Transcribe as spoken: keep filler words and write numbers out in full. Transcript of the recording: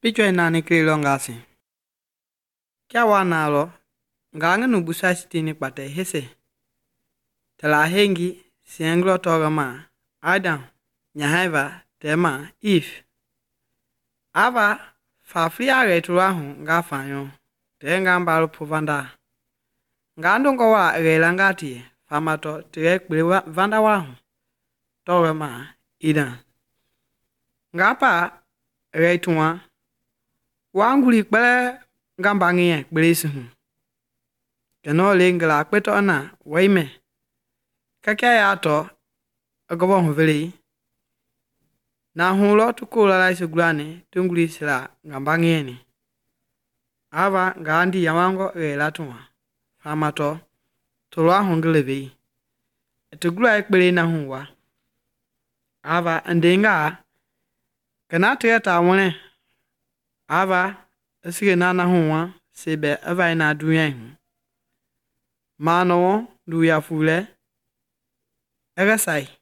Pichwa ina ni krilo ngasi. Kia wana lo, nganga nubusa sitini pate hese. Tala hengi, sienglo toga ma, Adam, nyahaiva, tema, if. Ava, fafli age tulamu nga fanyo, tenga mbalo povanda. Ngando ngowa relangati, famato tirek biwa vanda wahu, toga ma, idan. Ngapa, reituwa, wanguli kpele ngambangi ye kpele suhu. Keno lingla kweto na waime. Kakia ya to agobo huveli. Na hulo tukula la isugulani tunguli sila ngambangi ye ni. Ava ngandi yamango e latuwa. Famato tulwa hungelevi. Etugula ekpele na huwa. Ava ndenga kanatu ya tawone. Ava esige nana huwa sebe ava ina duya ihu. Mano du ya fule. Ega sai.